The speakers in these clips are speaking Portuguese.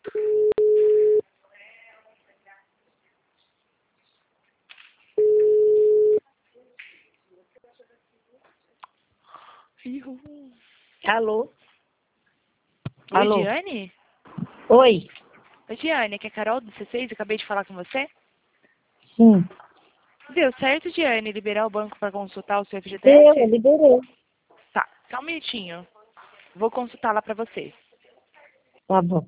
Ihu. Alô? Oi, Alô? Diane? Oi? Oi, Diane, aqui é a Carol do C6, acabei de falar com você. Sim. Deu certo, Diane, liberar o banco para consultar o seu Eu FGTS? liberei. Tá, só um minutinho. Vou consultar lá para você. Tá bom.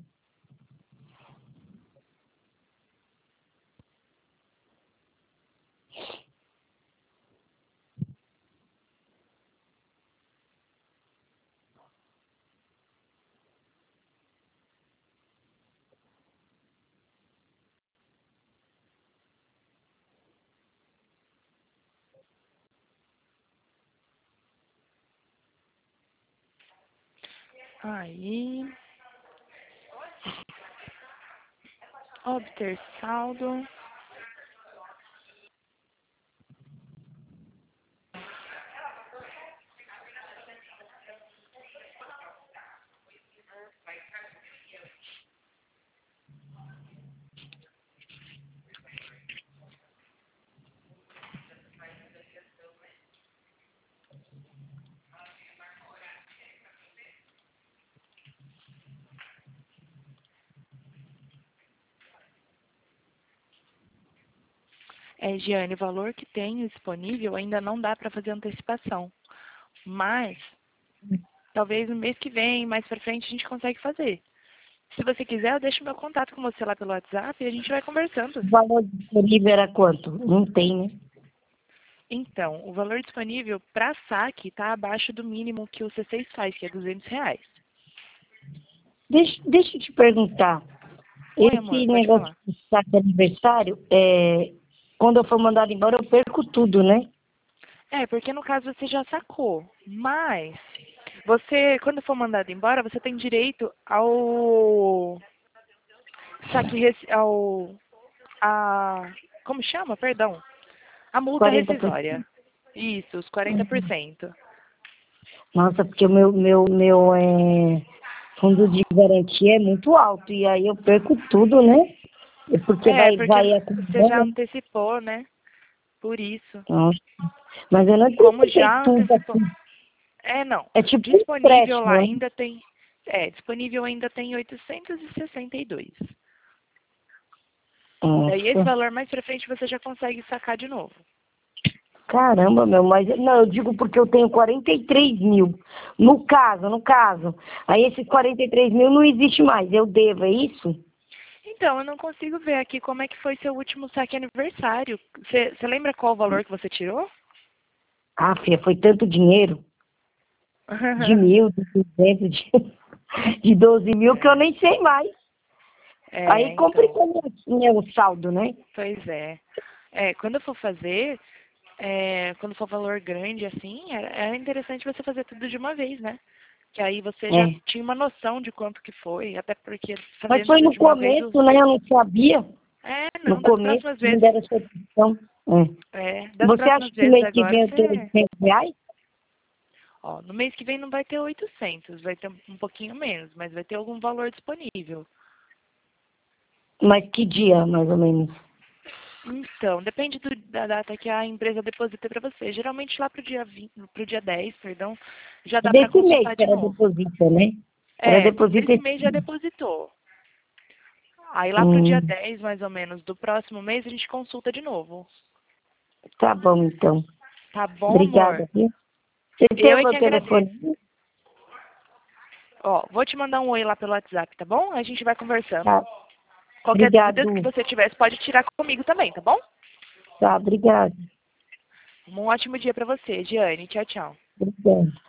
Aí. Obter saldo. Giane, o valor que tenho disponível ainda não dá para fazer antecipação. Mas, talvez no mês que vem, mais para frente, a gente consegue fazer. Se você quiser, eu deixo meu contato com você lá pelo WhatsApp e a gente vai conversando. O valor disponível era quanto? Não tem, né? Então, o valor disponível para saque está abaixo do mínimo que o C6 faz, que é R$ 200. Deixa eu te perguntar. Oi, amor, Esse pode negócio falar. de saque de aniversário, quando eu for mandado embora, eu perco tudo, né? Porque no caso você já sacou. Mas, você, quando for mandado embora, você tem direito ao saque, como chama? Perdão. A multa 40%. rescisória. Isso, os 40%. Nossa, porque o meu fundo de garantia é muito alto. E aí eu perco tudo, né? Porque Porque vai você já acumulando. antecipou, né? Por isso. Nossa. Mas eu não Como antecipei já tudo antecipou. aqui. Não. É tipo um Disponível lá empréstimo, né? ainda tem. Disponível ainda tem 862. Daí esse Nossa. valor mais pra frente você já consegue sacar de novo. Caramba, meu, mas não, eu digo porque eu tenho 43 mil. No caso. Aí esses 43 mil não existe mais, eu devo, é isso? Então, eu não consigo ver aqui como é que foi seu último saque aniversário. Você lembra qual o valor que você tirou? Ah, filha, foi tanto dinheiro, de 1.000, de 200, de 12 mil, que eu nem sei mais. Aí Então. complicou meu saldo, né? Pois é. Quando eu for fazer, quando for valor grande assim, é interessante você fazer tudo de uma vez, né? Que aí você já É. tinha uma noção de quanto que foi, até porque Mas fazendo foi tudo no de uma vez, começo, né? Eu não sabia. No não, das começo, próximas me vezes, deram essa opção. É. das Você acha próximas que vezes mês que vem agora eu tenho você, 800 reais? ó, no mês que vem não vai ter 800, vai ter um pouquinho menos, mas vai ter algum valor disponível. Mas que dia, mais ou menos? Então, depende da data que a empresa deposita para você. Geralmente lá pro dia 10, perdão, já dá para Desse mês consultar que de ela novo. deposita, né? Ela deposita Desse esse mês já mês. depositou. Aí lá pro dia Hum, 10, mais ou menos, do próximo mês, a gente consulta de novo. tá bom, então. Tá bom, amor? Obrigada, viu? Você tem Eu o é meu que telefone? agradeço. Ó, vou te mandar um oi lá pelo WhatsApp, tá bom? A gente vai conversando. Tá. Qualquer dúvida que Obrigado. você tiver, pode tirar comigo também, tá bom? Tá, obrigada. Um ótimo dia pra você, Giane. Tchau, tchau. Obrigada.